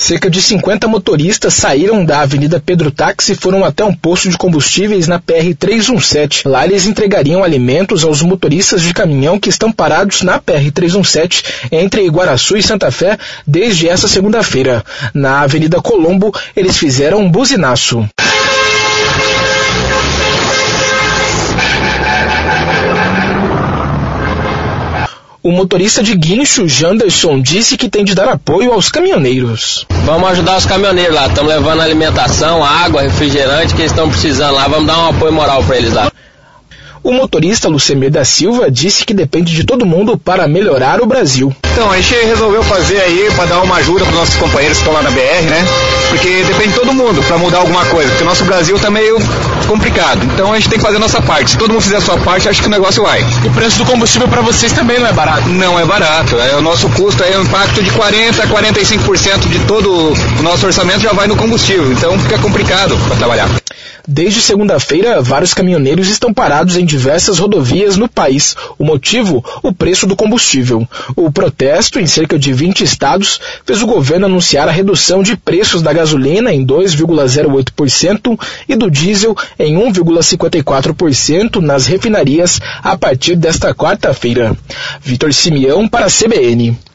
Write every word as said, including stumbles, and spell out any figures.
Cerca de cinquenta motoristas saíram da Avenida Pedro Táxi e foram até um posto de combustíveis na P R trezentos e dezessete. Lá eles entregariam alimentos aos motoristas de caminhão que estão parados na P R trezentos e dezessete entre Iguaraçu e Santa Fé desde essa segunda-feira. Na Avenida Colombo, eles fizeram um buzinaço. O motorista de guincho, Janderson, disse que tem de dar apoio aos caminhoneiros. Vamos ajudar os caminhoneiros lá, estamos levando alimentação, água, refrigerante que eles estão precisando lá, vamos dar um apoio moral para eles lá. O motorista Lucemir da Silva disse que depende de todo mundo para melhorar o Brasil. Então, a gente resolveu fazer aí para dar uma ajuda para os nossos companheiros que estão lá na B R, né? Porque depende de todo mundo para mudar alguma coisa, porque o nosso Brasil está meio complicado. Então a gente tem que fazer a nossa parte. Se todo mundo fizer a sua parte, acho que o negócio vai. O preço do combustível para vocês também não é barato? Não é barato. É, o nosso custo é um impacto de quarenta a quarenta e cinco por cento de todo o nosso orçamento já vai no combustível. Então fica complicado para trabalhar. Desde segunda-feira, vários caminhoneiros estão parados em diversas rodovias no país. O motivo? O preço do combustível. O protesto, em cerca de vinte estados, fez o governo anunciar a redução de preços da gasolina em dois vírgula zero oito por cento e do diesel em um vírgula cinquenta e quatro por cento nas refinarias a partir desta quarta-feira. Vitor Simeão para a C B N.